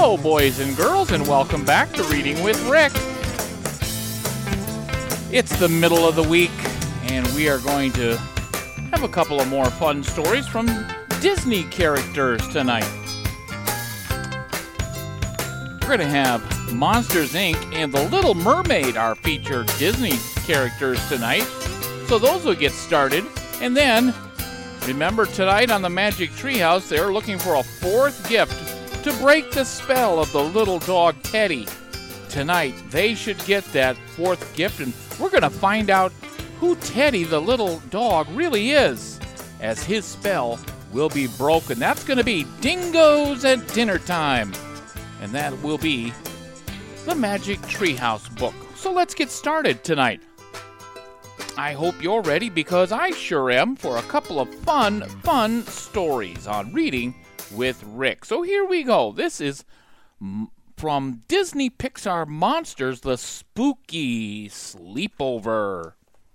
Hello, boys and girls, and welcome back to Reading with Rick. It's the middle of the week, and we are going to have a couple of more fun stories from Disney characters tonight. We're going to have Monsters, Inc. and The Little Mermaid are featured Disney characters tonight. So those will get started. And then, remember tonight on the Magic Treehouse, they're looking for a fourth gift to break the spell of the little dog Teddy. Tonight, they should get that fourth gift, and we're going to find out who Teddy the little dog really is, as his spell will be broken. That's going to be Dingoes at Dinner Time, and that will be the Magic Treehouse book. So let's get started tonight. I hope you're ready, because I sure am, for a couple of fun stories on Reading with Rick. So here we go. This is from Disney Pixar Monsters, The Spooky Sleepover.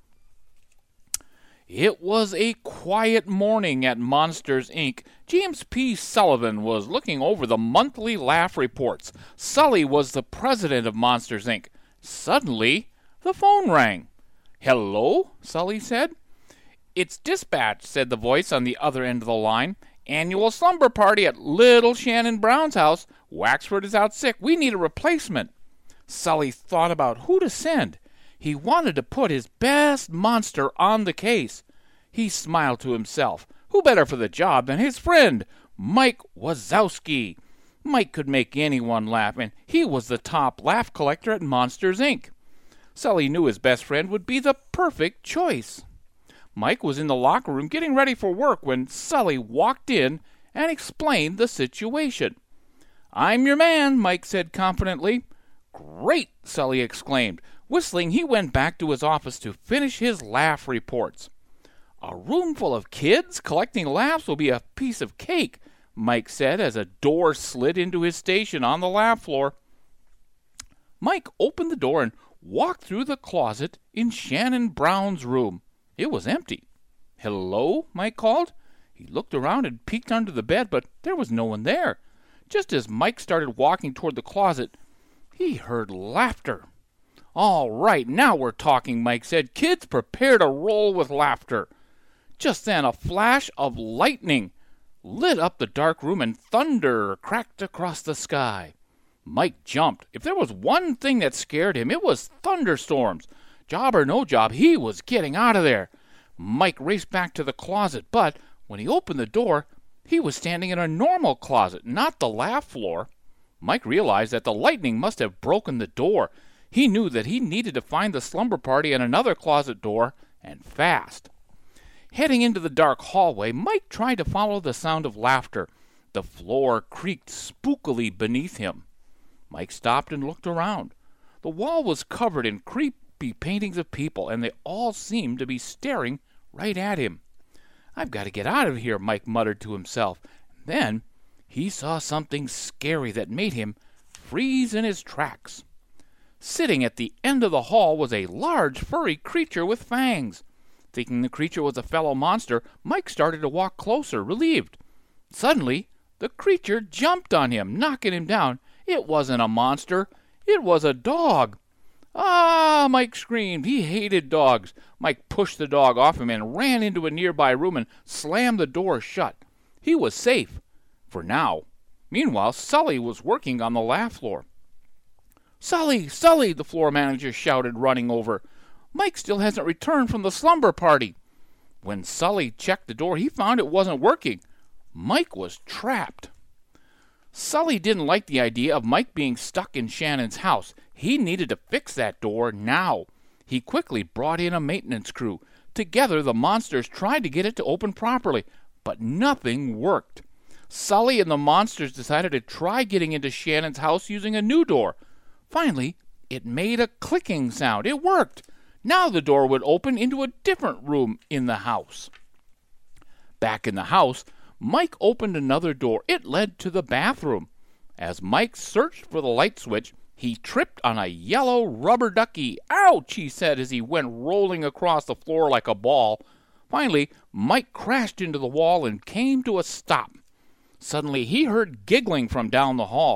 It was a quiet morning at Monsters, Inc. James P. Sullivan was looking over the monthly laugh reports. Sully was the president of Monsters, Inc. Suddenly, the phone rang. "Hello?" Sully said. "It's dispatch," said the voice on the other end of the line. "Annual slumber party at Little Shannon Brown's house. Waxford is out sick. We need a replacement." Sully thought about who to send. He wanted to put his best monster on the case. He smiled to himself. Who better for the job than his friend, Mike Wazowski? Mike could make anyone laugh, and he was the top laugh collector at Monsters, Inc. Sully knew his best friend would be the perfect choice. Mike was in the locker room getting ready for work when Sully walked in and explained the situation. "I'm your man," Mike said confidently. "Great!" Sully exclaimed. Whistling, he went back to his office to finish his laugh reports. "A room full of kids collecting laughs will be a piece of cake," Mike said as a door slid into his station on the laugh floor. Mike opened the door and walked through the closet in Shannon Brown's room. It was empty. "Hello?" Mike called. He looked around and peeked under the bed, but there was no one there. Just as Mike started walking toward the closet, he heard laughter. "All right, now we're talking," Mike said. "Kids, prepare to roll with laughter." Just then a flash of lightning lit up the dark room and thunder cracked across the sky. Mike jumped. If there was one thing that scared him, it was thunderstorms. Job or no job, he was getting out of there. Mike raced back to the closet, but when he opened the door, he was standing in a normal closet, not the laugh floor. Mike realized that the lightning must have broken the door. He knew that he needed to find the slumber party in another closet door, and fast. Heading into the dark hallway, Mike tried to follow the sound of laughter. The floor creaked spookily beneath him. Mike stopped and looked around. The wall was covered in creepy paintings of people, and they all seemed to be staring right at him. "I've got to get out of here," Mike muttered to himself. Then he saw something scary that made him freeze in his tracks. Sitting at the end of the hall was a large furry creature with fangs. Thinking the creature was a fellow monster, Mike started to walk closer, relieved. Suddenly, the creature jumped on him, knocking him down. It wasn't a monster. It was a dog. "Ah!" Mike screamed. He hated dogs. Mike pushed the dog off him and ran into a nearby room and slammed the door shut. He was safe, for now. Meanwhile, Sully was working on the laugh floor. "Sully! Sully!" the floor manager shouted, running over. "Mike still hasn't returned from the slumber party." When Sully checked the door, he found it wasn't working. Mike was trapped. Sully didn't like the idea of Mike being stuck in Shannon's house. He needed to fix that door now. He quickly brought in a maintenance crew. Together, the monsters tried to get it to open properly, but nothing worked. Sully and the monsters decided to try getting into Shannon's house using a new door. Finally, it made a clicking sound. It worked. Now the door would open into a different room in the house. Back in the house, Mike opened another door. It led to the bathroom. As Mike searched for the light switch, he tripped on a yellow rubber ducky. "Ouch!" he said as he went rolling across the floor like a ball. Finally, Mike crashed into the wall and came to a stop. Suddenly, he heard giggling from down the hall.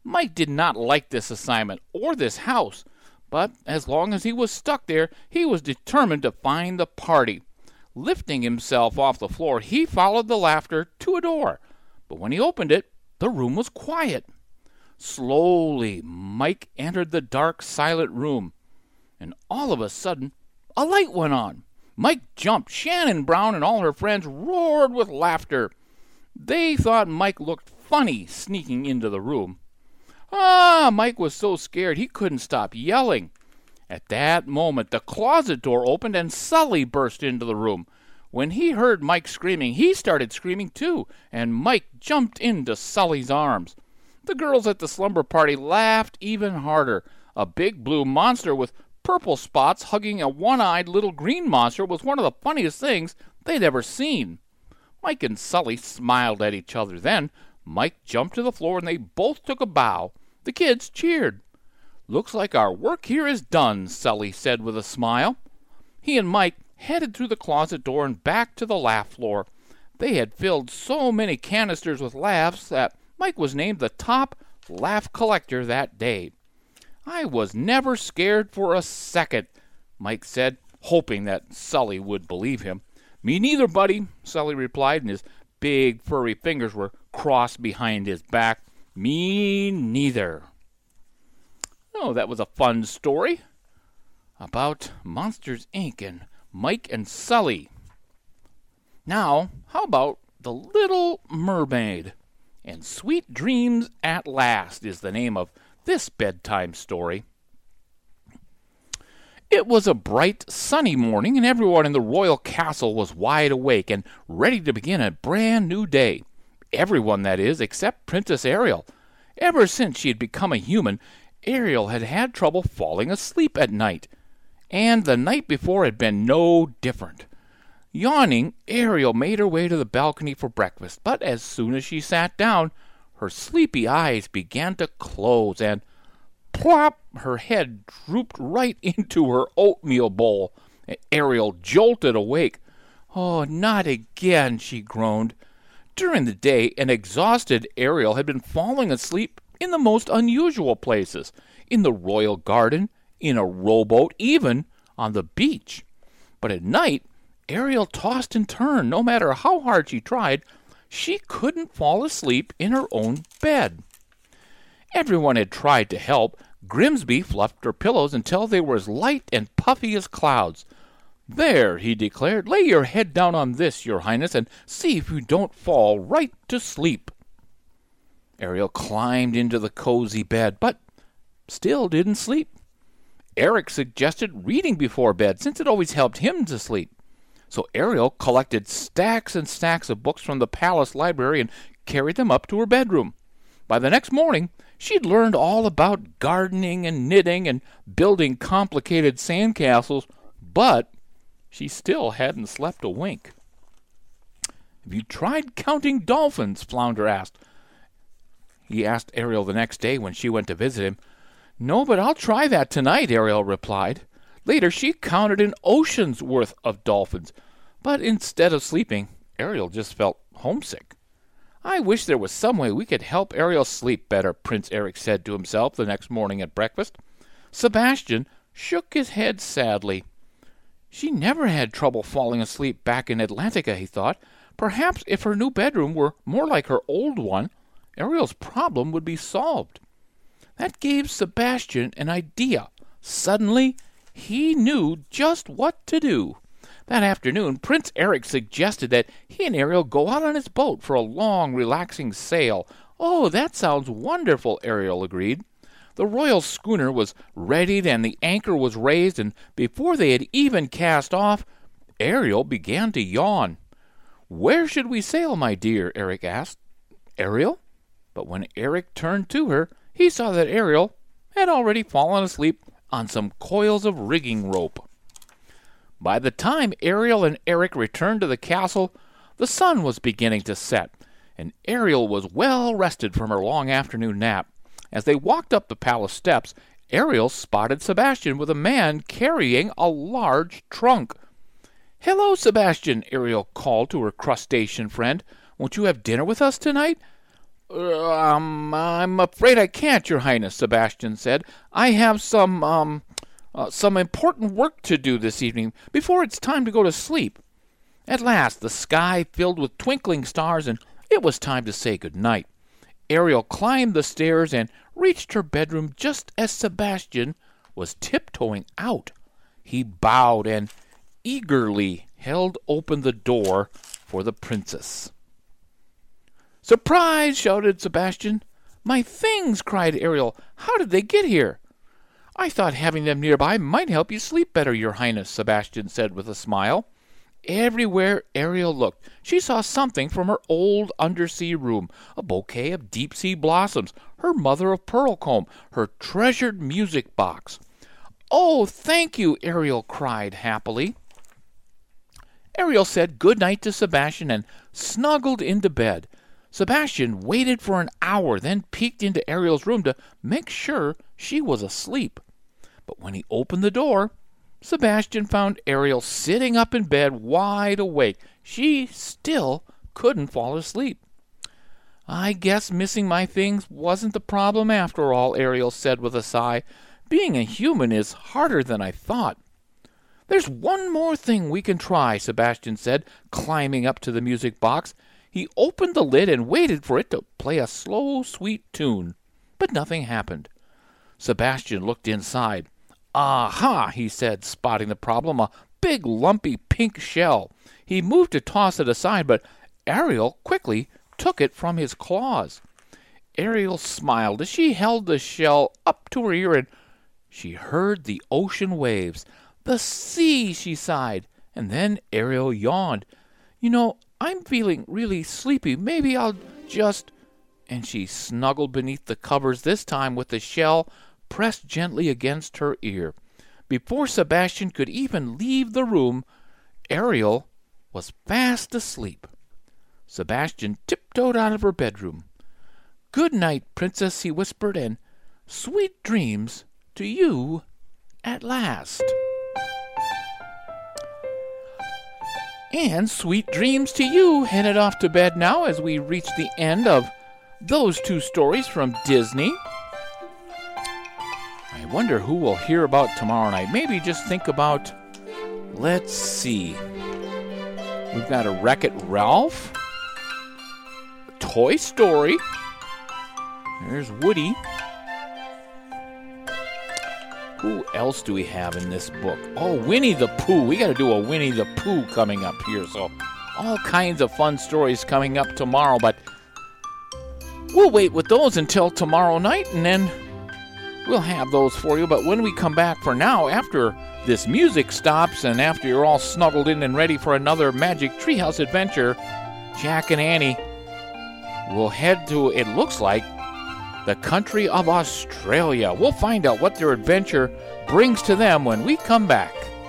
Mike did not like this assignment or this house, but as long as he was stuck there, he was determined to find the party. Lifting himself off the floor, he followed the laughter to a door. But when he opened it, the room was quiet. Slowly, Mike entered the dark, silent room, and all of a sudden, a light went on. Mike jumped. Shannon Brown and all her friends roared with laughter. They thought Mike looked funny sneaking into the room. Mike was so scared he couldn't stop yelling. At that moment, the closet door opened and Sully burst into the room. When he heard Mike screaming, he started screaming too, and Mike jumped into Sully's arms. The girls at the slumber party laughed even harder. A big blue monster with purple spots hugging a one-eyed little green monster was one of the funniest things they'd ever seen. Mike and Sully smiled at each other. Then Mike jumped to the floor and they both took a bow. The kids cheered. "Looks like our work here is done," Sully said with a smile. He and Mike headed through the closet door and back to the laugh floor. They had filled so many canisters with laughs that Mike was named the top laugh collector that day. "I was never scared for a second," Mike said, hoping that Sully would believe him. "Me neither, buddy," Sully replied, and his big furry fingers were crossed behind his back. "Me neither." Oh, that was a fun story about Monsters, Inc. and Mike and Sully. Now, how about The Little Mermaid? And Sweet Dreams at Last is the name of this bedtime story. It was a bright, sunny morning, and everyone in the royal castle was wide awake and ready to begin a brand new day. Everyone, that is, except Princess Ariel. Ever since she had become a human, Ariel had had trouble falling asleep at night, and the night before had been no different. Yawning, Ariel made her way to the balcony for breakfast, but as soon as she sat down, her sleepy eyes began to close, and plop! Her head drooped right into her oatmeal bowl. Ariel jolted awake. "Oh, not again," she groaned. During the day, an exhausted Ariel had been falling asleep in the most unusual places, in the royal garden, in a rowboat, even on the beach. But at night, Ariel tossed and turned. No matter how hard she tried, she couldn't fall asleep in her own bed. Everyone had tried to help. Grimsby fluffed her pillows until they were as light and puffy as clouds. "There," he declared, "lay your head down on this, your highness, and see if you don't fall right to sleep." Ariel climbed into the cozy bed, but still didn't sleep. Eric suggested reading before bed, since it always helped him to sleep. So Ariel collected stacks and stacks of books from the palace library and carried them up to her bedroom. By the next morning, she'd learned all about gardening and knitting and building complicated sandcastles, but she still hadn't slept a wink. "Have you tried counting dolphins?" Flounder asked. He asked Ariel the next day when she went to visit him. "No, but I'll try that tonight," Ariel replied. Later, she counted an ocean's worth of dolphins, but instead of sleeping, Ariel just felt homesick. "I wish there was some way we could help Ariel sleep better," Prince Eric said to himself the next morning at breakfast. Sebastian shook his head sadly. She never had trouble falling asleep back in Atlantica, he thought. Perhaps if her new bedroom were more like her old one, Ariel's problem would be solved. That gave Sebastian an idea. Suddenly, he knew just what to do. That afternoon, Prince Eric suggested that he and Ariel go out on his boat for a long, relaxing sail. "Oh, that sounds wonderful," Ariel agreed. The royal schooner was readied and the anchor was raised, and before they had even cast off, Ariel began to yawn. "Where should we sail, my dear?" Eric asked. "Ariel?" But when Eric turned to her, he saw that Ariel had already fallen asleep on some coils of rigging rope. By the time Ariel and Eric returned to the castle, the sun was beginning to set, and Ariel was well rested from her long afternoon nap. As they walked up the palace steps, Ariel spotted Sebastian with a man carrying a large trunk. "Hello, Sebastian," Ariel called to her crustacean friend. "Won't you have dinner with us tonight?" I'm afraid I can't, Your Highness, Sebastian said. I have some important work to do this evening before it's time to go to sleep. At last the sky filled with twinkling stars, and it was time to say good night. Ariel climbed the stairs and reached her bedroom just as Sebastian was tiptoeing out. He bowed and eagerly held open the door for the princess. "Surprise!" shouted Sebastian. "My things!" cried Ariel. "How did they get here?" "I thought having them nearby might help you sleep better, Your Highness," Sebastian said with a smile. Everywhere Ariel looked, she saw something from her old undersea room, a bouquet of deep-sea blossoms, her mother-of-pearl comb, her treasured music box. "Oh, thank you!" Ariel cried happily. Ariel said good night to Sebastian and snuggled into bed. Sebastian waited for an hour, then peeked into Ariel's room to make sure she was asleep. But when he opened the door, Sebastian found Ariel sitting up in bed, wide awake. She still couldn't fall asleep. "I guess missing my things wasn't the problem after all," Ariel said with a sigh. "Being a human is harder than I thought." "There's one more thing we can try," Sebastian said, climbing up to the music box. He opened the lid and waited for it to play a slow, sweet tune. But nothing happened. Sebastian looked inside. "Aha!" he said, spotting the problem, "a big, lumpy pink shell." He moved to toss it aside, but Ariel quickly took it from his claws. Ariel smiled as she held the shell up to her ear, and she heard the ocean waves. "The sea!" she sighed, and then Ariel yawned. "You know, I'm feeling really sleepy. Maybe I'll just—" And she snuggled beneath the covers, this time with the shell pressed gently against her ear. Before Sebastian could even leave the room, Ariel was fast asleep. Sebastian tiptoed out of her bedroom. "Good night, Princess," he whispered, "and sweet dreams to you at last." And sweet dreams to you, headed off to bed now as we reach the end of those two stories from Disney. I wonder who we'll hear about tomorrow night. Maybe just think about, let's see. We've got a Wreck-It Ralph, Toy Story. There's Woody. Who else do we have in this book? Oh, Winnie the Pooh. We got to do a Winnie the Pooh coming up here. So all kinds of fun stories coming up tomorrow. But we'll wait with those until tomorrow night, and then we'll have those for you. But when we come back, for now, after this music stops and after you're all snuggled in and ready for another Magic Treehouse adventure, Jack and Annie will head to, it looks like, the country of Australia. We'll find out what their adventure brings to them when we come back.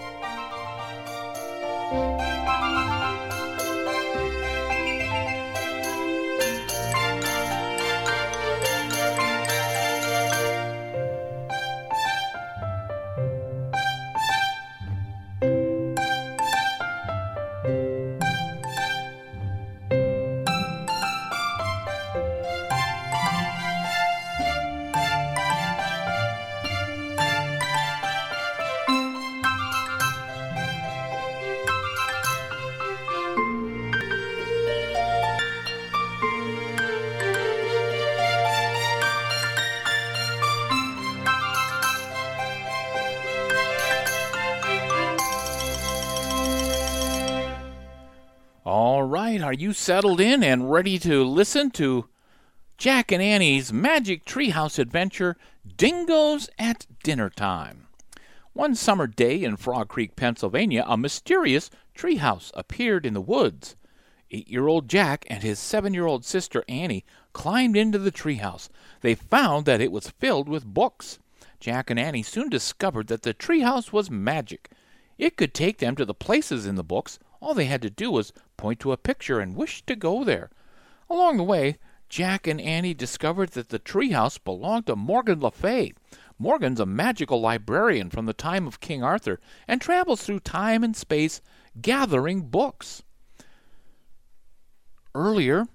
All right, are you settled in and ready to listen to Jack and Annie's Magic Treehouse adventure, Dingoes at Dinner Time? One summer day in Frog Creek, Pennsylvania, a mysterious treehouse appeared in the woods. 8-year-old Jack and his 7-year-old sister Annie climbed into the treehouse. They found that it was filled with books. Jack and Annie soon discovered that the treehouse was magic. It could take them to the places in the books. All they had to do was point to a picture and wish to go there. Along the way, Jack and Annie discovered that the treehouse belonged to Morgan Le Fay. Morgan's a magical librarian from the time of King Arthur and travels through time and space gathering books. Earlier,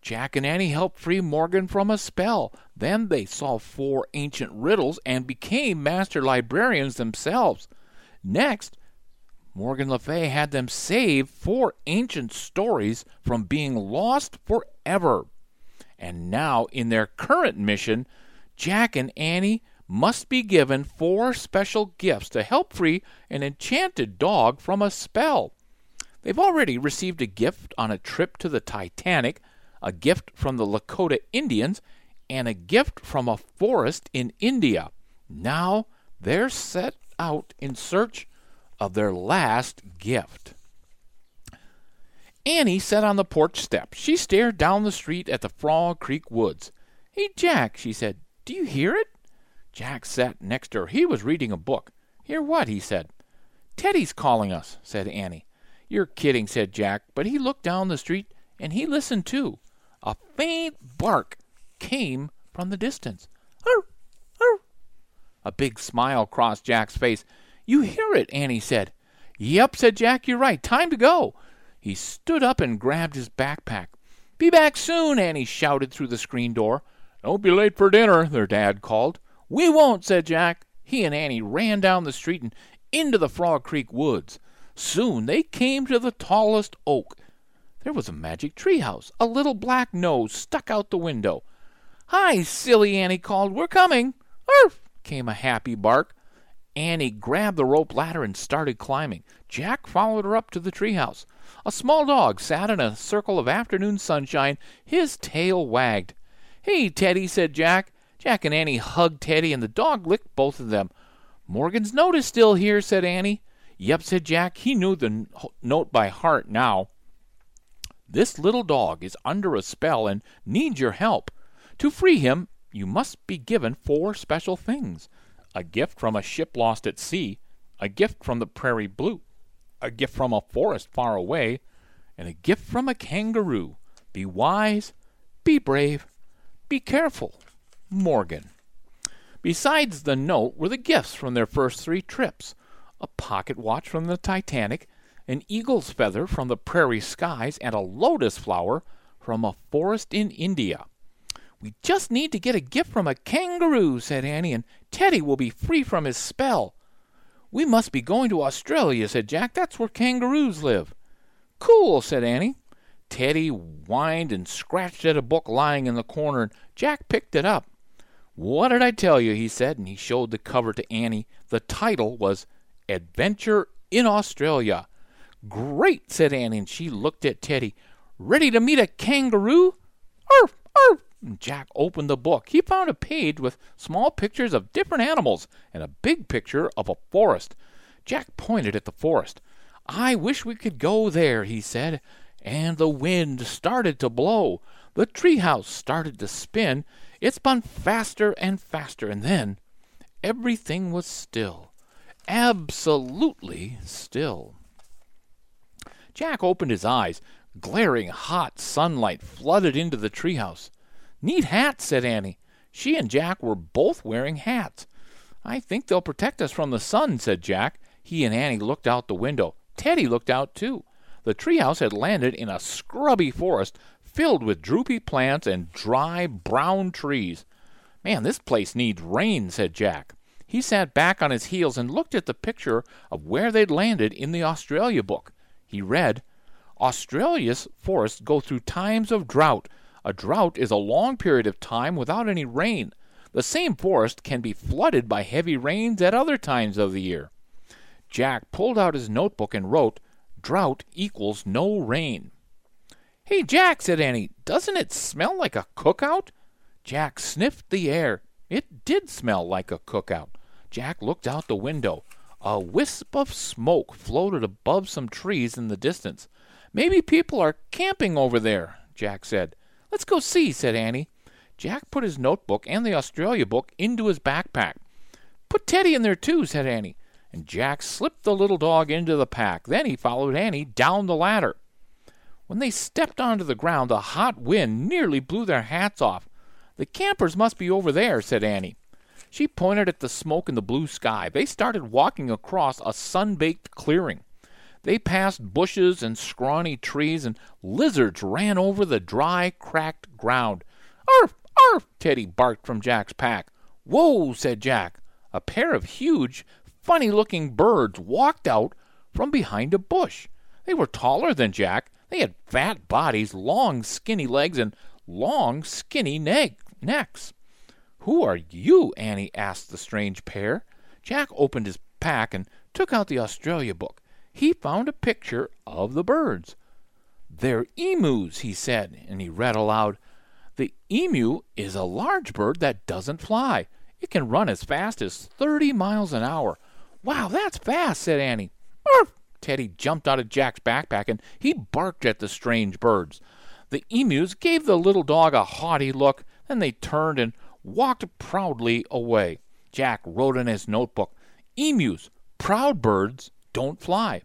Jack and Annie helped free Morgan from a spell. Then they solved 4 ancient riddles and became master librarians themselves. Next, Morgan Le Fay had them save 4 ancient stories from being lost forever. And now, in their current mission, Jack and Annie must be given 4 special gifts to help free an enchanted dog from a spell. They've already received a gift on a trip to the Titanic, a gift from the Lakota Indians, and a gift from a forest in India. Now they're set out in search of their last gift. Annie sat on the porch steps. She stared down the street at the Frog Creek woods. "Hey, Jack," she said, "do you hear it?" Jack sat next to her. He was reading a book. "Hear what?" he said. "Teddy's calling us," said Annie. "You're kidding," said Jack, but he looked down the street and he listened too. A faint bark came from the distance. "Arr! Arr!" A big smile crossed Jack's face. "You hear it," Annie said. "Yep," said Jack, "you're right. Time to go." He stood up and grabbed his backpack. "Be back soon," Annie shouted through the screen door. "Don't be late for dinner," their dad called. "We won't," said Jack. He and Annie ran down the street and into the Frog Creek woods. Soon they came to the tallest oak. There was a magic treehouse. A little black nose stuck out the window. "Hi, silly," Annie called. "We're coming." "Arf!" came a happy bark. Annie grabbed the rope ladder and started climbing. Jack followed her up to the treehouse. A small dog sat in a circle of afternoon sunshine. His tail wagged. "Hey, Teddy," said Jack. Jack and Annie hugged Teddy, and the dog licked both of them. "Morgan's note is still here," said Annie. "Yep," said Jack. He knew the note by heart now. "This little dog is under a spell and needs your help. To free him, you must be given 4 special things. A gift from a ship lost at sea, a gift from the prairie blue, a gift from a forest far away, and a gift from a kangaroo. Be wise, be brave, be careful. Morgan." Besides the note were the gifts from their first 3 trips: a pocket watch from the Titanic, an eagle's feather from the prairie skies, and a lotus flower from a forest in India. "We just need to get a gift from a kangaroo," said Annie, "and Teddy will be free from his spell." "We must be going to Australia," said Jack. "That's where kangaroos live." "Cool," said Annie. Teddy whined and scratched at a book lying in the corner, and Jack picked it up. "What did I tell you?" he said, and he showed the cover to Annie. The title was Adventure in Australia. "Great," said Annie, and she looked at Teddy. "Ready to meet a kangaroo?" "Arf! Arf!" And Jack opened the book. He found a page with small pictures of different animals and a big picture of a forest. Jack pointed at the forest. "I wish we could go there," he said. And the wind started to blow. The treehouse started to spin. It spun faster and faster, and then everything was still. Absolutely still. Jack opened his eyes. Glaring hot sunlight flooded into the treehouse. "Neat hats," said Annie. She and Jack were both wearing hats. "I think they'll protect us from the sun," said Jack. He and Annie looked out the window. Teddy looked out too. The treehouse had landed in a scrubby forest filled with droopy plants and dry, brown trees. "Man, this place needs rain," said Jack. He sat back on his heels and looked at the picture of where they'd landed in the Australia book. He read, "Australia's forests go through times of drought. A drought is a long period of time without any rain. The same forest can be flooded by heavy rains at other times of the year." Jack pulled out his notebook and wrote, "Drought equals no rain." "Hey, Jack," said Annie, "doesn't it smell like a cookout?" Jack sniffed the air. It did smell like a cookout. Jack looked out the window. A wisp of smoke floated above some trees in the distance. "Maybe people are camping over there," Jack said. "Let's go see," said Annie. Jack put his notebook and the Australia book into his backpack. "Put Teddy in there too," said Annie. And Jack slipped the little dog into the pack. Then he followed Annie down the ladder. When they stepped onto the ground, a hot wind nearly blew their hats off. "The campers must be over there," said Annie. She pointed at the smoke in the blue sky. They started walking across a sun-baked clearing. They passed bushes and scrawny trees, and lizards ran over the dry, cracked ground. "Arf! Arf!" Teddy barked from Jack's pack. "Whoa!" said Jack. A pair of huge, funny-looking birds walked out from behind a bush. They were taller than Jack. They had fat bodies, long, skinny legs, and long, skinny necks. "Who are you?" Annie asked the strange pair. Jack opened his pack and took out the Australia book. He found a picture of the birds. "They're emus," he said, and he read aloud, "The emu is a large bird that doesn't fly. It can run as fast as 30 miles an hour. Wow, that's fast," said Annie. "Arf!" Teddy jumped out of Jack's backpack, and he barked at the strange birds. The emus gave the little dog a haughty look, then they turned and walked proudly away. Jack wrote in his notebook, "Emus, proud birds, don't fly."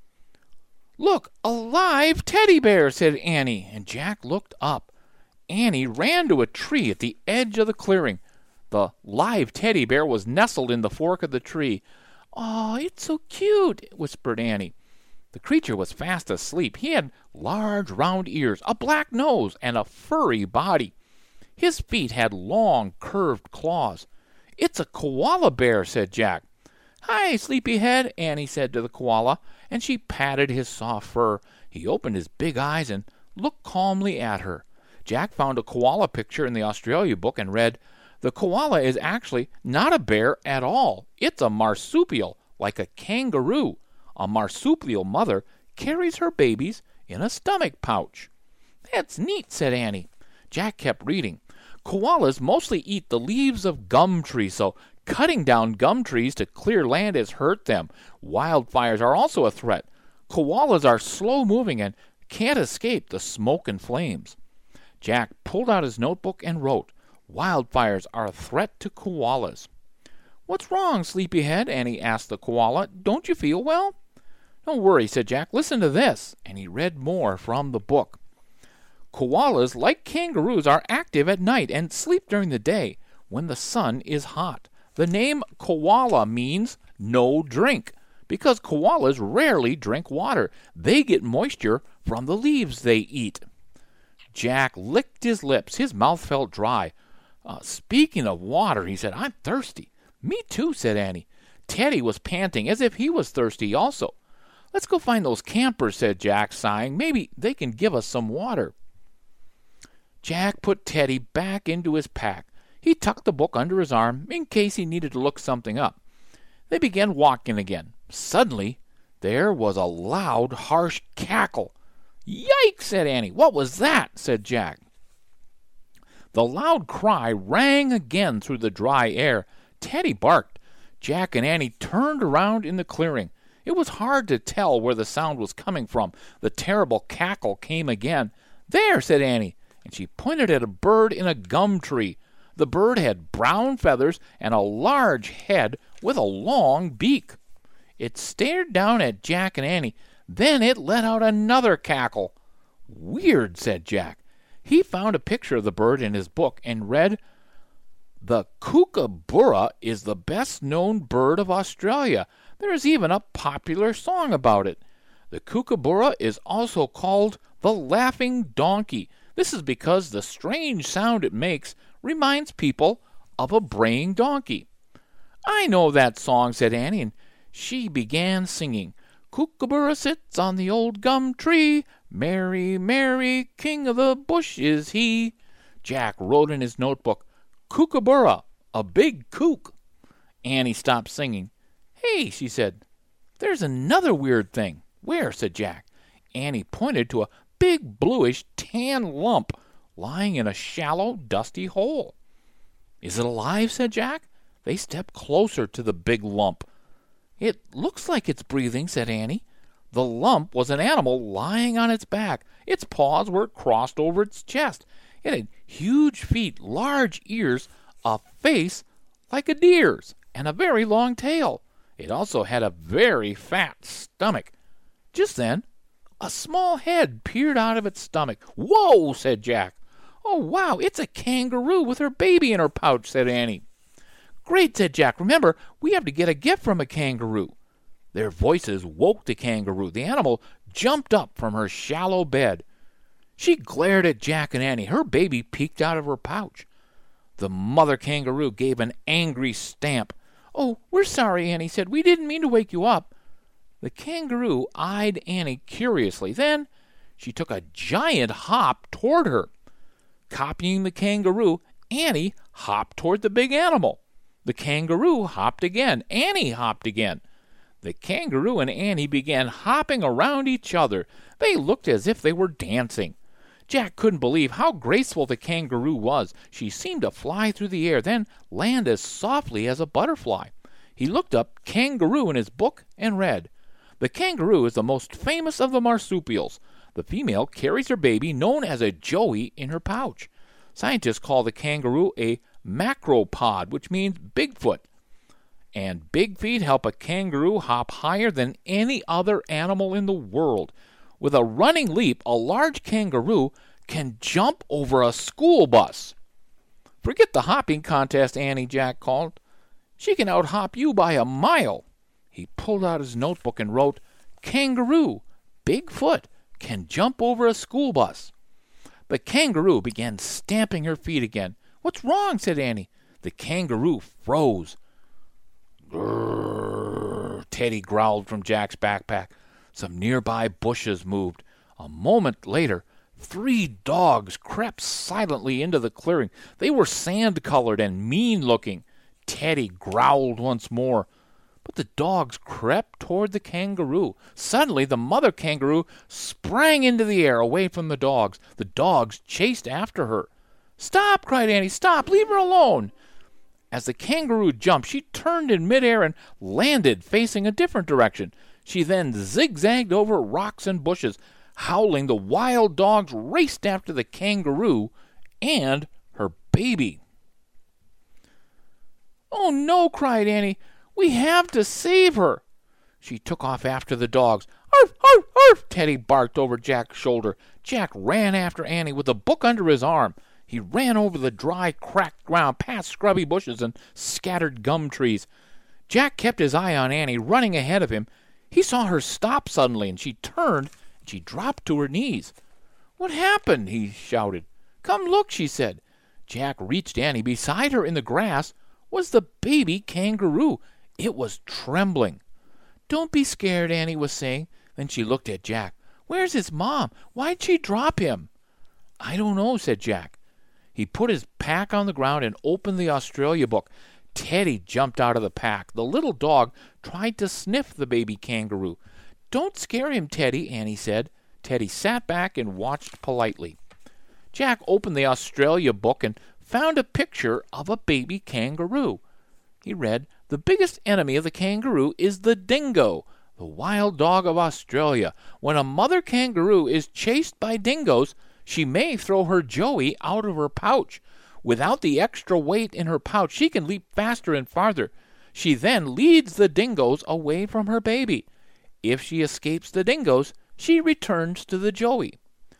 "Look, a live teddy bear," said Annie, and Jack looked up. Annie ran to a tree at the edge of the clearing. The live teddy bear was nestled in the fork of the tree. "Oh, it's so cute," whispered Annie. The creature was fast asleep. He had large round ears, a black nose, and a furry body. His feet had long, curved claws. "It's a koala bear," said Jack. "Hi, sleepyhead," Annie said to the koala, and she patted his soft fur. He opened his big eyes and looked calmly at her. Jack found a koala picture in the Australia book and read, "The koala is actually not a bear at all. It's a marsupial, like a kangaroo. A marsupial mother carries her babies in a stomach pouch." "That's neat," said Annie. Jack kept reading. "Koalas mostly eat the leaves of gum trees, so cutting down gum trees to clear land has hurt them. Wildfires are also a threat. Koalas are slow-moving and can't escape the smoke and flames." Jack pulled out his notebook and wrote, "Wildfires are a threat to koalas." "What's wrong, sleepyhead?" Annie asked the koala. "Don't you feel well?" "Don't worry," said Jack. "Listen to this." And he read more from the book. "Koalas, like kangaroos, are active at night and sleep during the day when the sun is hot. The name koala means no drink, because koalas rarely drink water. They get moisture from the leaves they eat." Jack licked his lips. His mouth felt dry. "Speaking of water," he said, "I'm thirsty." "Me too," said Annie. Teddy was panting as if he was thirsty also. "Let's go find those campers," said Jack, sighing. "Maybe they can give us some water." Jack put Teddy back into his pack. He tucked the book under his arm in case he needed to look something up. They began walking again. Suddenly, there was a loud, harsh cackle. "Yikes!" said Annie. "What was that?" said Jack. The loud cry rang again through the dry air. Teddy barked. Jack and Annie turned around in the clearing. It was hard to tell where the sound was coming from. The terrible cackle came again. "There," said Annie, and she pointed at a bird in a gum tree. The bird had brown feathers and a large head with a long beak. It stared down at Jack and Annie. Then it let out another cackle. "Weird," said Jack. He found a picture of the bird in his book and read, "The kookaburra is the best-known bird of Australia. There is even a popular song about it. The kookaburra is also called the laughing donkey. This is because the strange sound it makes reminds people of a braying donkey." "I know that song," said Annie, and she began singing. "Kookaburra sits on the old gum tree. Merry, merry, king of the bush is he." Jack wrote in his notebook, "Kookaburra, a big kook." Annie stopped singing. "Hey," she said, "there's another weird thing." "Where?" said Jack. Annie pointed to a big bluish tan lump lying in a shallow, dusty hole. "Is it alive?" said Jack. They stepped closer to the big lump. "It looks like it's breathing," said Annie. The lump was an animal lying on its back. Its paws were crossed over its chest. It had huge feet, large ears, a face like a deer's, and a very long tail. It also had a very fat stomach. Just then, a small head peered out of its stomach. "Whoa!" said Jack. "Oh, wow, it's a kangaroo with her baby in her pouch," said Annie. "Great," said Jack. "Remember, we have to get a gift from a kangaroo." Their voices woke the kangaroo. The animal jumped up from her shallow bed. She glared at Jack and Annie. Her baby peeked out of her pouch. The mother kangaroo gave an angry stamp. "Oh, we're sorry," Annie said. "We didn't mean to wake you up." The kangaroo eyed Annie curiously. Then she took a giant hop toward her. Copying the kangaroo, Annie hopped toward the big animal. The kangaroo hopped again. Annie hopped again. The kangaroo and Annie began hopping around each other. They looked as if they were dancing. Jack couldn't believe how graceful the kangaroo was. She seemed to fly through the air, then land as softly as a butterfly. He looked up kangaroo in his book and read, "The kangaroo is the most famous of the marsupials. The female carries her baby, known as a joey, in her pouch. Scientists call the kangaroo a macropod, which means Bigfoot. And big feet help a kangaroo hop higher than any other animal in the world. With a running leap, a large kangaroo can jump over a school bus." "Forget the hopping contest, Annie," Jack called. "She can out-hop you by a mile." He pulled out his notebook and wrote, "Kangaroo, Bigfoot, can jump over a school bus." The kangaroo began stamping her feet again. "What's wrong?" said Annie. The kangaroo froze. "Grrr," Teddy growled from Jack's backpack. Some nearby bushes moved. A moment later, 3 dogs crept silently into the clearing. They were sand-colored and mean-looking. Teddy growled once more. But the dogs crept toward the kangaroo. Suddenly, the mother kangaroo sprang into the air away from the dogs. The dogs chased after her. "Stop!" cried Annie. "Stop! Leave her alone!" As the kangaroo jumped, she turned in midair and landed facing a different direction. She then zigzagged over rocks and bushes. Howling, the wild dogs raced after the kangaroo and her baby. "Oh, no!" cried Annie. "We have to save her." She took off after the dogs. "Arf, arf, arf!" Teddy barked over Jack's shoulder. Jack ran after Annie with a book under his arm. He ran over the dry, cracked ground, past scrubby bushes and scattered gum trees. Jack kept his eye on Annie, running ahead of him. He saw her stop suddenly, and she turned, and she dropped to her knees. "What happened?" he shouted. "Come look," she said. Jack reached Annie. Beside her in the grass was the baby kangaroo. It was trembling. "Don't be scared," Annie was saying. Then she looked at Jack. "Where's his mom? Why'd she drop him?" "I don't know," said Jack. He put his pack on the ground and opened the Australia book. Teddy jumped out of the pack. The little dog tried to sniff the baby kangaroo. "Don't scare him, Teddy," Annie said. Teddy sat back and watched politely. Jack opened the Australia book and found a picture of a baby kangaroo. He read, "The biggest enemy of the kangaroo is the dingo, the wild dog of Australia. When a mother kangaroo is chased by dingoes, she may throw her joey out of her pouch. Without the extra weight in her pouch, she can leap faster and farther. She then leads the dingoes away from her baby. If she escapes the dingoes, she returns to the joey."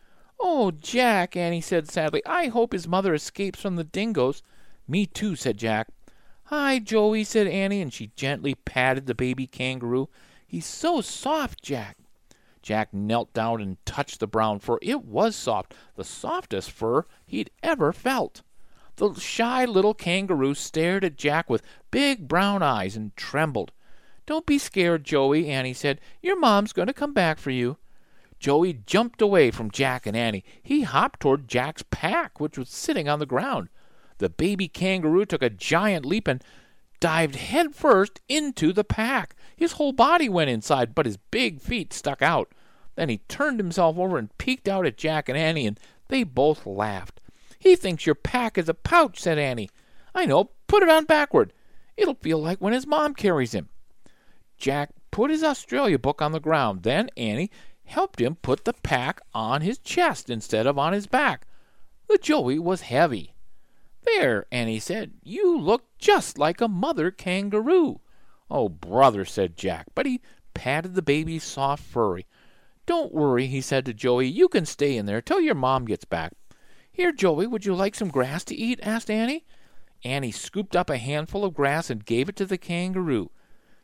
"Oh, Jack," Annie said sadly, "I hope his mother escapes from the dingoes." "Me too," said Jack. "Hi, Joey," said Annie, and she gently patted the baby kangaroo. "He's so soft, Jack." Jack knelt down and touched the brown fur. It was soft, the softest fur he'd ever felt. The shy little kangaroo stared at Jack with big brown eyes and trembled. "Don't be scared, Joey," Annie said. "Your mom's going to come back for you." Joey jumped away from Jack and Annie. He hopped toward Jack's pack, which was sitting on the ground. The baby kangaroo took a giant leap and dived headfirst into the pack. His whole body went inside, but his big feet stuck out. Then he turned himself over and peeked out at Jack and Annie, and they both laughed. "He thinks your pack is a pouch," said Annie. "I know. Put it on backward. It'll feel like when his mom carries him." Jack put his Australia book on the ground. Then Annie helped him put the pack on his chest instead of on his back. The joey was heavy. "There," Annie said. "You look just like a mother kangaroo." "Oh, brother," said Jack, but he patted the baby's soft furry. "Don't worry," he said to Joey. "You can stay in there till your mom gets back." "Here, Joey, would you like some grass to eat?" asked Annie. Annie scooped up a handful of grass and gave it to the kangaroo.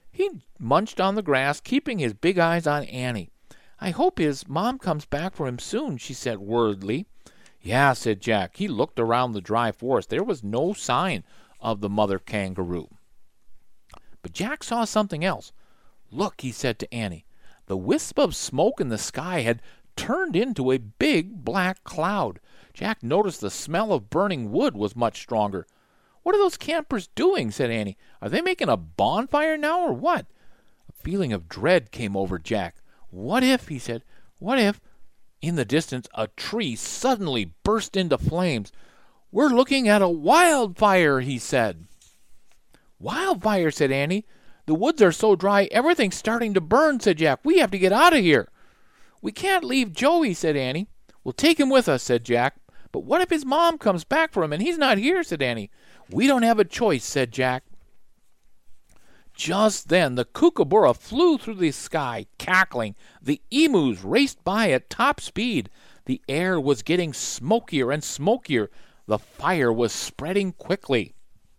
He munched on the grass, keeping his big eyes on Annie. "I hope his mom comes back for him soon," she said worriedly. "Yeah," said Jack. He looked around the dry forest. There was no sign of the mother kangaroo. But Jack saw something else. "Look," he said to Annie. The wisp of smoke in the sky had turned into a big black cloud. Jack noticed the smell of burning wood was much stronger. "What are those campers doing?" said Annie. "Are they making a bonfire now, or what?" A feeling of dread came over Jack. "What if," he said, "what if—" In the distance, a tree suddenly burst into flames. "We're looking at a wildfire," he said. "Wildfire," said Annie. "The woods are so dry, everything's starting to burn," said Jack. "We have to get out of here." "We can't leave Joey," said Annie. "We'll take him with us," said Jack. "But what if his mom comes back for him and he's not here?" said Annie. "We don't have a choice," said Jack. Just then the kookaburra flew through the sky, cackling. The emus raced by at top speed. The air was getting smokier and smokier. The fire was spreading quickly.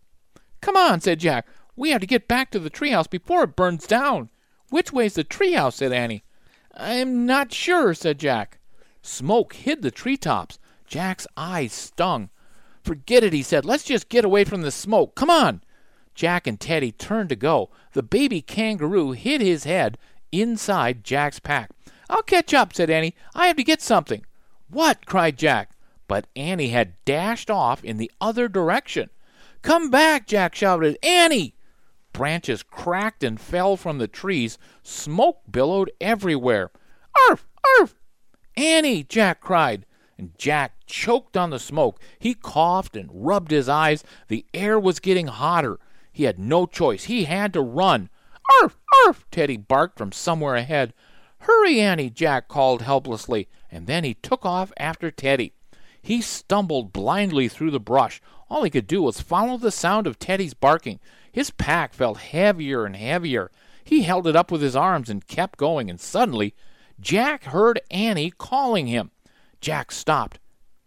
"Come on," said Jack. "We have to get back to the treehouse before it burns down." "Which way's the treehouse?" said Annie. "I'm not sure," said Jack. Smoke hid the treetops. Jack's eyes stung. "Forget it," he said. "Let's just get away from the smoke. Come on." Jack and Teddy turned to go. The baby kangaroo hid his head inside Jack's pack. "I'll catch up," said Annie. "I have to get something." "What?" cried Jack. But Annie had dashed off in the other direction. "Come back!" Jack shouted. "Annie!" Branches cracked and fell from the trees. Smoke billowed everywhere. "Arf! Arf!" "Annie!" Jack cried. And Jack choked on the smoke. He coughed and rubbed his eyes. The air was getting hotter. He had no choice. He had to run. "Arf! Arf!" Teddy barked from somewhere ahead. "Hurry, Annie!" Jack called helplessly, and then he took off after Teddy. He stumbled blindly through the brush. All he could do was follow the sound of Teddy's barking. His pack felt heavier and heavier. He held it up with his arms and kept going, and suddenly Jack heard Annie calling him. Jack stopped.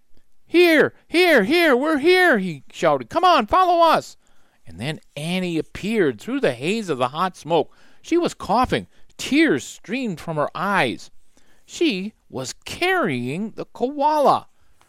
"Here, here, here, we're here," he shouted. "Come on, follow us." And then Annie appeared through the haze of the hot smoke. She was coughing. Tears streamed from her eyes. She was carrying the koala.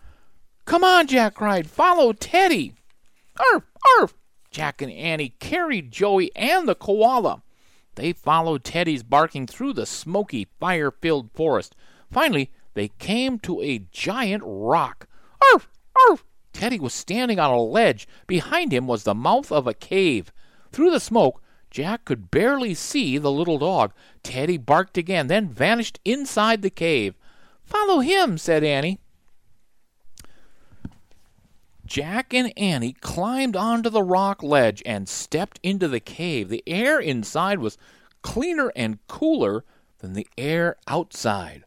"Come on," Jack cried. "Follow Teddy." "Arf! Arf!" Jack and Annie carried Joey and the koala. They followed Teddy's barking through the smoky, fire-filled forest. Finally, they came to a giant rock. "Arf! Arf!" Teddy was standing on a ledge. Behind him was the mouth of a cave. Through the smoke, Jack could barely see the little dog. Teddy barked again, then vanished inside the cave. "Follow him," said Annie. Jack and Annie climbed onto the rock ledge and stepped into the cave. The air inside was cleaner and cooler than the air outside.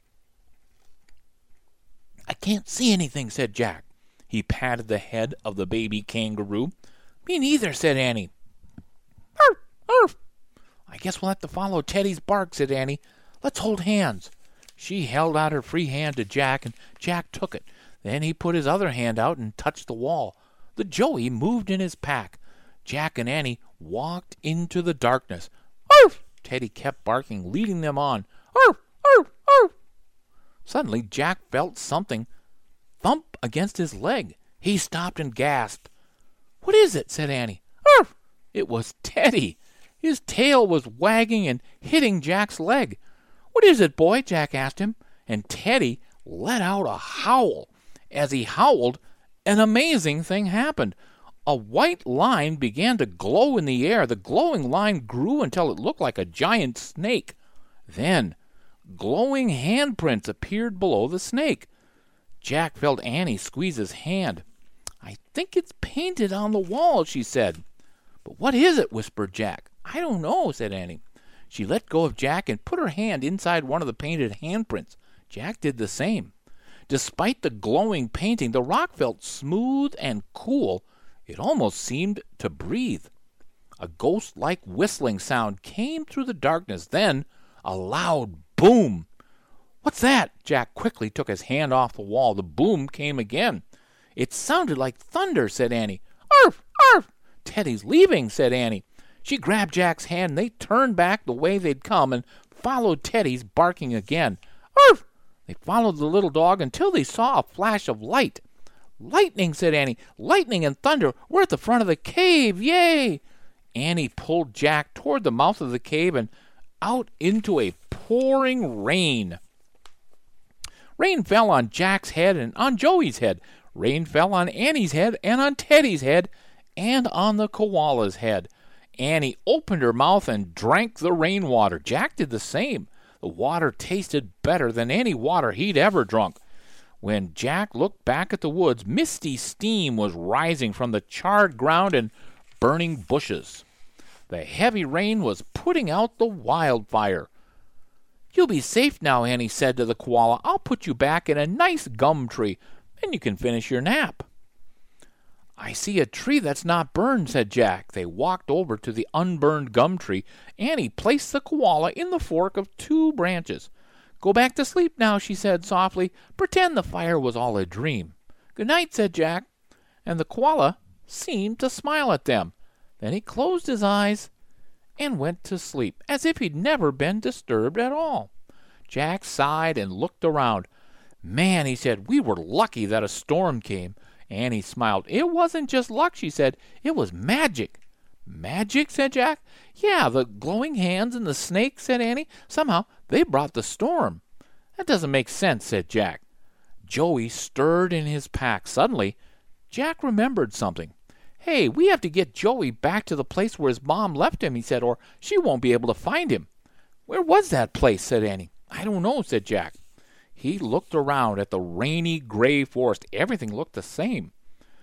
"I can't see anything," said Jack. He patted the head of the baby kangaroo. "Me neither," said Annie. "Arf! Arf!" "I guess we'll have to follow Teddy's bark," said Annie. "Let's hold hands." She held out her free hand to Jack, and Jack took it. Then he put his other hand out and touched the wall. The Joey moved in his pack. Jack and Annie walked into the darkness. "Arf!" Teddy kept barking, leading them on. "Arf! Arf! Arf!" Suddenly Jack felt something thump against his leg. He stopped and gasped. "What is it?" said Annie. "Arf!" It was Teddy. His tail was wagging and hitting Jack's leg. "What is it, boy?" Jack asked him, and Teddy let out a howl. As he howled, an amazing thing happened. A white line began to glow in the air. The glowing line grew until it looked like a giant snake. Then, glowing handprints appeared below the snake. Jack felt Annie squeeze his hand. "I think it's painted on the wall," she said. "But what is it?" whispered Jack. "I don't know," said Annie. She let go of Jack and put her hand inside one of the painted handprints. Jack did the same. Despite the glowing painting, the rock felt smooth and cool. It almost seemed to breathe. A ghost-like whistling sound came through the darkness. Then a loud boom. "What's that?" Jack quickly took his hand off the wall. The boom came again. "It sounded like thunder," said Annie. "Arf! Arf!" "Teddy's leaving," said Annie. She grabbed Jack's hand, and they turned back the way they'd come and followed Teddy's, barking again. Arf! They followed the little dog until they saw a flash of light. Lightning, said Annie. Lightning and thunder. We're at the front of the cave. Yay! Annie pulled Jack toward the mouth of the cave and out into a pouring rain. Rain fell on Jack's head and on Joey's head. Rain fell on Annie's head and on Teddy's head and on the koala's head. Annie opened her mouth and drank the rainwater. Jack did the same. The water tasted better than any water he'd ever drunk. When Jack looked back at the woods, misty steam was rising from the charred ground and burning bushes. The heavy rain was putting out the wildfire. You'll be safe now, Annie said to the koala. I'll put you back in a nice gum tree, and you can finish your nap. I see a tree that's not burned, said Jack. They walked over to the unburned gum tree. Annie placed the koala in the fork of 2 branches. Go back to sleep now, she said softly. Pretend the fire was all a dream. Good night, said Jack. And the koala seemed to smile at them. Then he closed his eyes and went to sleep, as if he'd never been disturbed at all. Jack sighed and looked around. Man, he said, we were lucky that a storm came. Annie smiled. It wasn't just luck, she said. It was magic. Magic, said Jack. Yeah, the glowing hands and the snake, said Annie. Somehow they brought the storm. That doesn't make sense, said Jack. Joey stirred in his pack. Suddenly, Jack remembered something. Hey, we have to get Joey back to the place where his mom left him, he said, or she won't be able to find him. Where was that place, said Annie. I don't know, said Jack. He looked around at the rainy gray forest. Everything looked the same.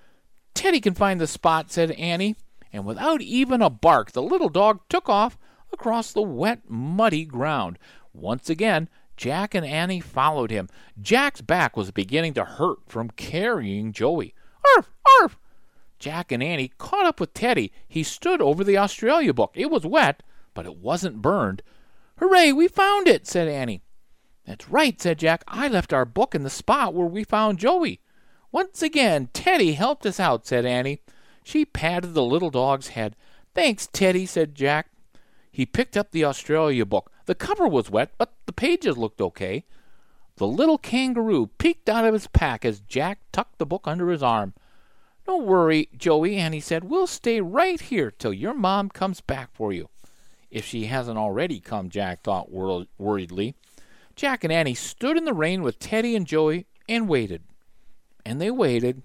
Teddy can find the spot, said Annie. And without even a bark, the little dog took off across the wet, muddy ground. Once again, Jack and Annie followed him. Jack's back was beginning to hurt from carrying Joey. Arf! Arf! Jack and Annie caught up with Teddy. He stood over the Australia book. It was wet, but it wasn't burned. Hooray, we found it, said Annie. That's right, said Jack. I left our book in the spot where we found Joey. Once again, Teddy helped us out, said Annie. She patted the little dog's head. Thanks, Teddy, said Jack. He picked up the Australia book. The cover was wet, but the pages looked okay. The little kangaroo peeked out of his pack as Jack tucked the book under his arm. Don't worry, Joey, Annie said. We'll stay right here till your mom comes back for you. If she hasn't already come, Jack thought worriedly. Jack and Annie stood in the rain with Teddy and Joey and waited. And they waited.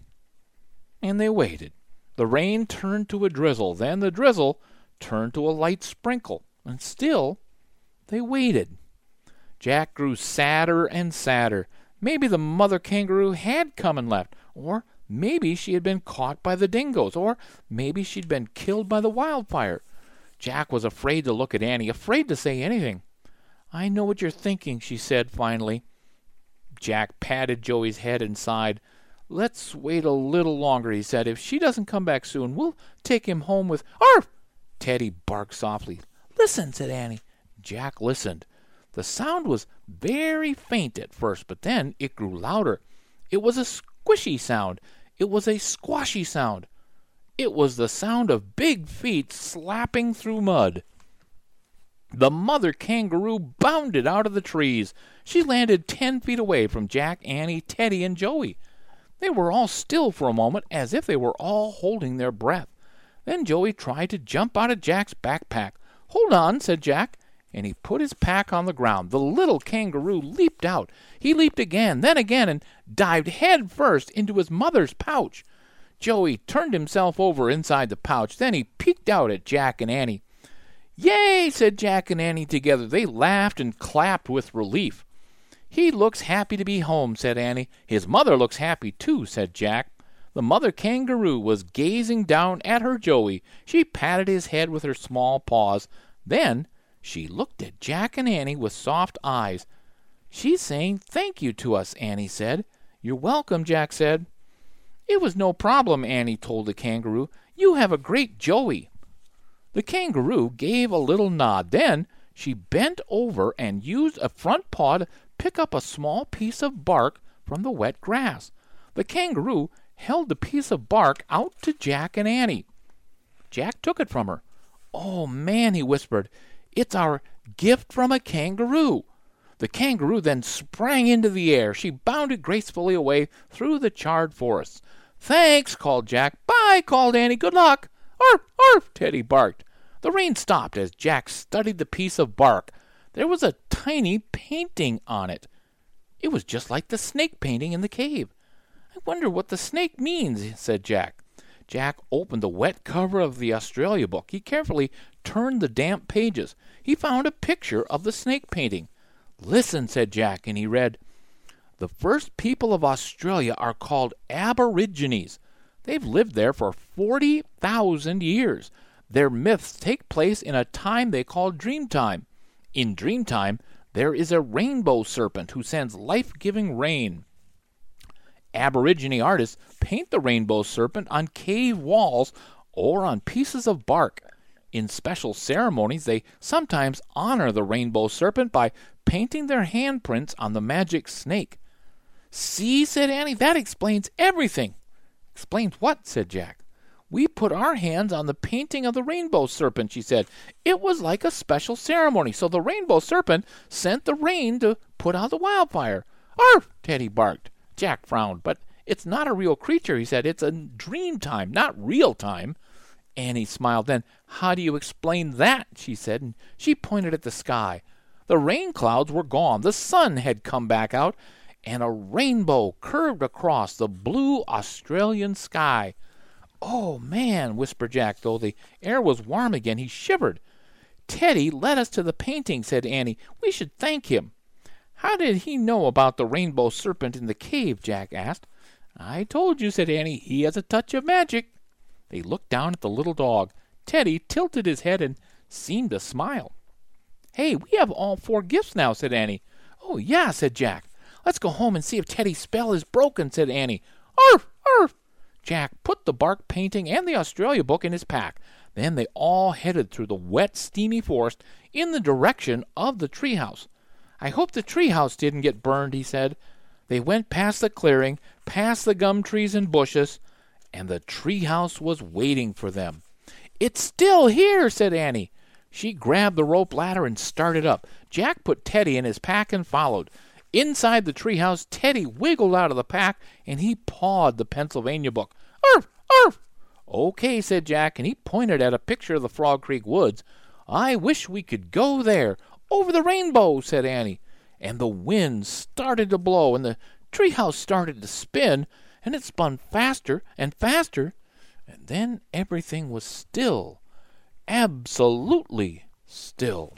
And they waited. The rain turned to a drizzle. Then the drizzle turned to a light sprinkle. And still they waited. Jack grew sadder and sadder. Maybe the mother kangaroo had come and left. Or maybe she had been caught by the dingoes. Or maybe she'd been killed by the wildfire. Jack was afraid to look at Annie, afraid to say anything. I know what you're thinking, she said finally. Jack patted Joey's head and sighed. Let's wait a little longer, he said. If she doesn't come back soon, we'll take him home with... Arf! Teddy barked softly. Listen, said Annie. Jack listened. The sound was very faint at first, but then it grew louder. It was a squishy sound. It was a squashy sound. It was the sound of big feet slapping through mud. The mother kangaroo bounded out of the trees. She landed 10 feet away from Jack, Annie, Teddy, and Joey. They were all still for a moment, as if they were all holding their breath. Then Joey tried to jump out of Jack's backpack. Hold on, said Jack, and he put his pack on the ground. The little kangaroo leaped out. He leaped again, and dived head first into his mother's pouch. Joey turned himself over inside the pouch. Then he peeked out at Jack and Annie. Yay, said Jack and Annie together. They laughed and clapped with relief. He looks happy to be home, said Annie. His mother looks happy, too, said Jack. The mother kangaroo was gazing down at her Joey. She patted his head with her small paws. Then she looked at Jack and Annie with soft eyes. She's saying thank you to us, Annie said. You're welcome, Jack said. It was no problem, Annie told the kangaroo. You have a great Joey. The kangaroo gave a little nod. Then she bent over and used a front paw to pick up a small piece of bark from the wet grass. The kangaroo held the piece of bark out to Jack and Annie. Jack took it from her. "Oh, man," he whispered, "it's our gift from a kangaroo." The kangaroo then sprang into the air. She bounded gracefully away through the charred forests. "Thanks," called Jack. "Bye," called Annie. "Good luck." "Arf, arf," Teddy barked. The rain stopped as Jack studied the piece of bark. There was a tiny painting on it. It was just like the snake painting in the cave. "I wonder what the snake means," said Jack. Jack opened the wet cover of the Australia book. He carefully turned the damp pages. He found a picture of the snake painting. "Listen," said Jack, and he read, "The first people of Australia are called Aborigines. They've lived there for 40,000 years. Their myths take place in a time they call Dreamtime. In Dreamtime, there is a rainbow serpent who sends life-giving rain. Aborigine artists paint the rainbow serpent on cave walls or on pieces of bark. In special ceremonies, they sometimes honor the rainbow serpent by painting their handprints on the magic snake." "See," said Annie, "that explains everything." "Explains what?" said Jack. "We put our hands on the painting of the rainbow serpent," she said. "It was like a special ceremony, so the rainbow serpent sent the rain to put out the wildfire." "Arf!" Teddy barked. Jack frowned. "But it's not a real creature," he said. "It's a dream time, not real time." Annie smiled. "Then how do you explain that?" she said, and she pointed at the sky. The rain clouds were gone. The sun had come back out, and a rainbow curved across the blue Australian sky. "Oh, man," whispered Jack. Though the air was warm again, he shivered. "Teddy led us to the painting," said Annie. "We should thank him." "How did he know about the rainbow serpent in the cave?" Jack asked. "I told you," said Annie. "He has a touch of magic." They looked down at the little dog. Teddy tilted his head and seemed to smile. "Hey, we have all 4 gifts now," said Annie. "Oh, yeah," said Jack. "Let's go home and see if Teddy's spell is broken," said Annie. "Arf, arf." Jack put the bark painting and the Australia book in his pack. Then they all headed through the wet, steamy forest in the direction of the treehouse. "I hope the treehouse didn't get burned," he said. They went past the clearing, past the gum trees and bushes, and the treehouse was waiting for them. "It's still here," said Annie. She grabbed the rope ladder and started up. Jack put Teddy in his pack and followed. Inside the treehouse, Teddy wiggled out of the pack, and he pawed the Pennsylvania book. "Arf, arf." "Okay," said Jack, and he pointed at a picture of the Frog Creek woods. "I wish we could go there. Over the rainbow," said Annie. And the wind started to blow, and the treehouse started to spin, and it spun faster and faster, and then everything was still, absolutely still.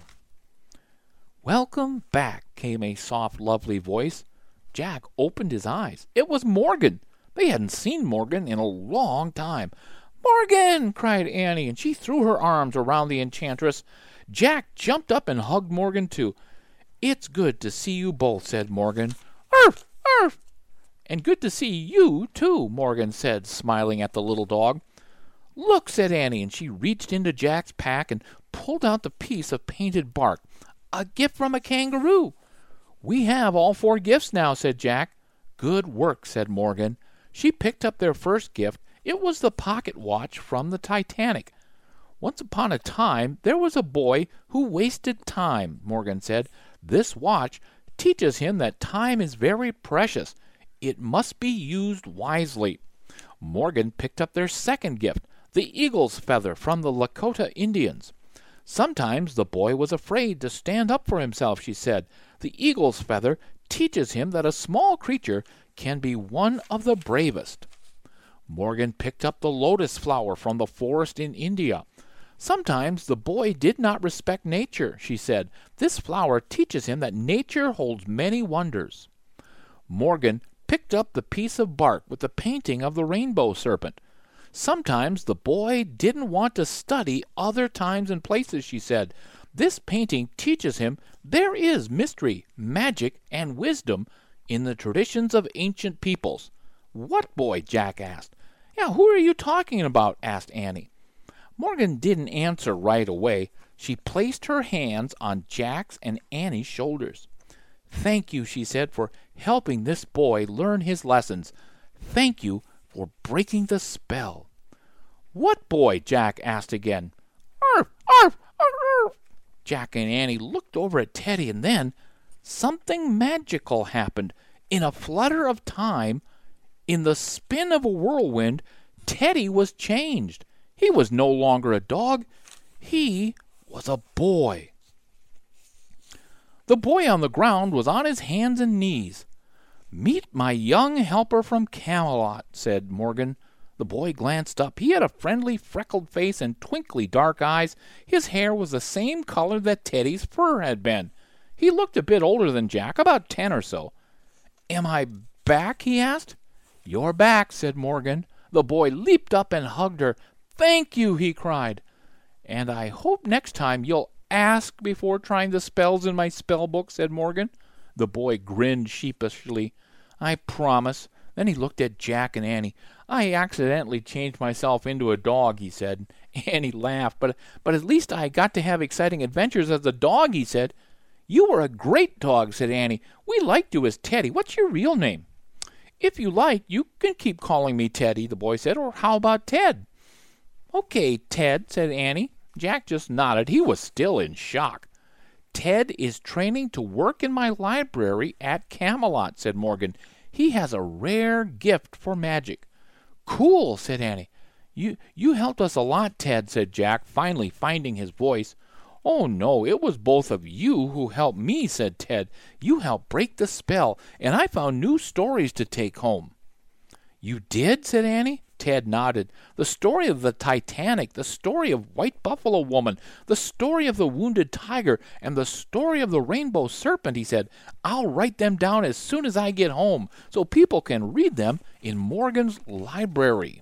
"Welcome back," came a soft, lovely voice. Jack opened his eyes. It was Morgan. They hadn't seen Morgan in a long time. "Morgan!" cried Annie, and she threw her arms around the enchantress. Jack jumped up and hugged Morgan, too. "It's good to see you both," said Morgan. "Arf, arf." "And good to see you, too," Morgan said, smiling at the little dog. "Look," said Annie, and she reached into Jack's pack and pulled out the piece of painted bark. "A gift from a kangaroo." "We have all 4 gifts now," said Jack. "Good work," said Morgan. She picked up their first gift. It was the pocket watch from the Titanic. "Once upon a time, there was a boy who wasted time," Morgan said. "This watch teaches him that time is very precious. It must be used wisely." Morgan picked up their second gift, the eagle's feather from the Lakota Indians. "Sometimes the boy was afraid to stand up for himself," she said. "The eagle's feather teaches him that a small creature can be one of the bravest." Morgan picked up the lotus flower from the forest in India. "Sometimes the boy did not respect nature," she said. "This flower teaches him that nature holds many wonders." Morgan picked up the piece of bark with the painting of the rainbow serpent. "Sometimes the boy didn't want to study other times and places," she said. "This painting teaches him there is mystery, magic, and wisdom in the traditions of ancient peoples." "What boy?" Jack asked. "Yeah, who are you talking about?" asked Annie. Morgan didn't answer right away. She placed her hands on Jack's and Annie's shoulders. "Thank you," she said, "for helping this boy learn his lessons. Thank you for breaking the spell." "What boy?" Jack asked again. "Arf, Jack and Annie looked over at Teddy, and then something magical happened. In a flutter of time, in the spin of a whirlwind, Teddy was changed. He was no longer a dog. He was a boy. The boy on the ground was on his hands and knees. "Meet my young helper from Camelot," said Morgan. The boy glanced up. He had a friendly, freckled face and twinkly dark eyes. His hair was the same color that Teddy's fur had been. He looked a bit older than Jack, about 10 or so. "Am I back?" he asked. "You're back," said Morgan. The boy leaped up and hugged her. "Thank you," he cried. "And I hope next time you'll ask before trying the spells in my spell book," said Morgan. The boy grinned sheepishly. "I promise." Then he looked at Jack and Annie. "I accidentally changed myself into a dog," he said. Annie laughed. But at least I got to have exciting adventures as a dog," he said. "You were a great dog," said Annie. "We liked you as Teddy. What's your real name?" "If you like, you can keep calling me Teddy," the boy said. "Or how about Ted?" "Okay, Ted," said Annie. Jack just nodded. He was still in shock. "Ted is training to work in my library at Camelot," said Morgan. "He has a rare gift for magic." "Cool," said Annie. You helped us a lot, Ted," said Jack, finally finding his voice. "Oh, no, it was both of you who helped me," said Ted. "You helped break the spell, and I found new stories to take home." "You did?" said Annie. Ted nodded. "The story of the Titanic, the story of White Buffalo Woman, the story of the Wounded Tiger, and the story of the Rainbow Serpent," he said. "I'll write them down as soon as I get home so people can read them in Morgan's library."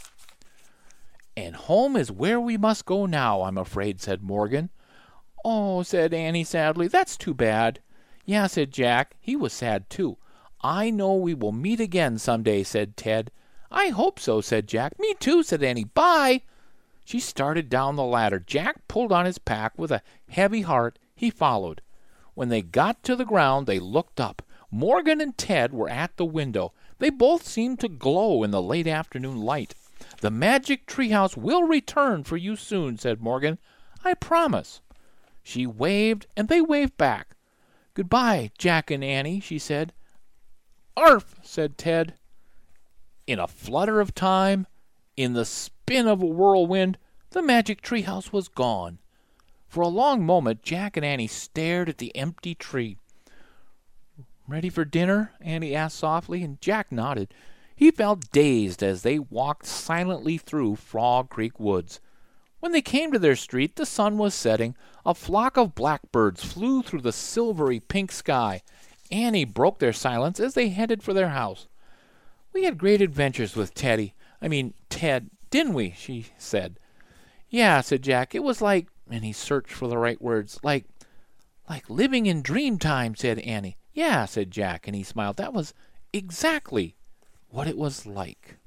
"And home is where we must go now, I'm afraid," said Morgan. "Oh," said Annie sadly, "that's too bad." "Yeah," said Jack. He was sad, too. "I know we will meet again some day," said Ted. "I hope so," said Jack. "Me too," said Annie. "Bye." She started down the ladder. Jack pulled on his pack with a heavy heart. He followed. When they got to the ground, they looked up. Morgan and Ted were at the window. They both seemed to glow in the late afternoon light. "The magic treehouse will return for you soon," said Morgan. "I promise." She waved, and they waved back. "Goodbye, Jack and Annie," she said. "Arf," said Ted. In a flutter of time, in the spin of a whirlwind, the magic treehouse was gone. For a long moment, Jack and Annie stared at the empty tree. "Ready for dinner?" Annie asked softly, and Jack nodded. He felt dazed as they walked silently through Frog Creek Woods. When they came to their street, the sun was setting. A flock of blackbirds flew through the silvery pink sky. Annie broke their silence as they headed for their house. "We had great adventures with Ted, didn't we?" she said. "Yeah," said Jack. "It was like," and he searched for the right words, like living in dream time," said Annie. "Yeah," said Jack, and he smiled. "That was exactly what it was like."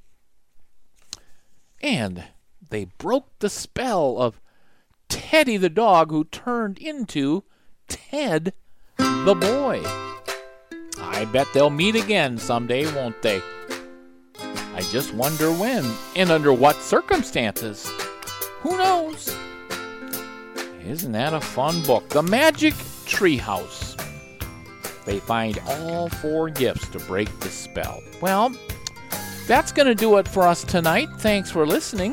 And they broke the spell of Teddy the dog who turned into Ted the boy. I bet they'll meet again someday, won't they? I just wonder when and under what circumstances. Who knows? Isn't that a fun book? The Magic Treehouse. They find all 4 gifts to break the spell. Well, that's going to do it for us tonight. Thanks for listening.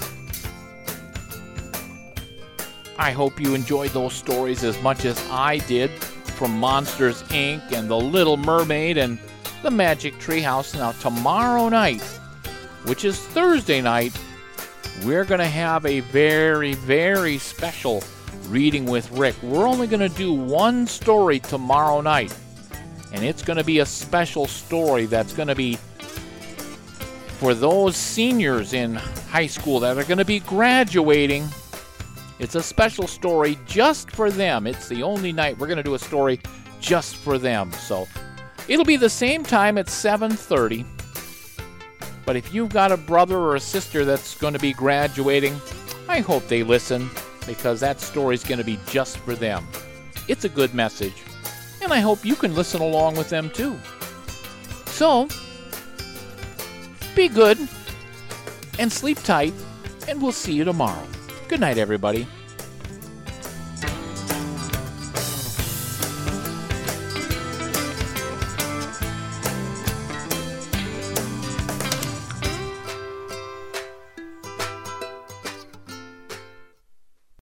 I hope you enjoyed those stories as much as I did from Monsters, Inc. and The Little Mermaid and The Magic Treehouse. Now, tomorrow night, which is Thursday night, we're going to have a very, very special Reading with Rick. We're only going to do one story tomorrow night, and it's going to be a special story that's going to be for those seniors in high school that are going to be graduating. It's a special story just for them. It's the only night we're going to do a story just for them. So it'll be the same time at 7:30. But if you've got a brother or a sister that's going to be graduating, I hope they listen, because that story's going to be just for them. It's a good message, and I hope you can listen along with them too. So, be good and sleep tight, and we'll see you tomorrow. Good night, everybody.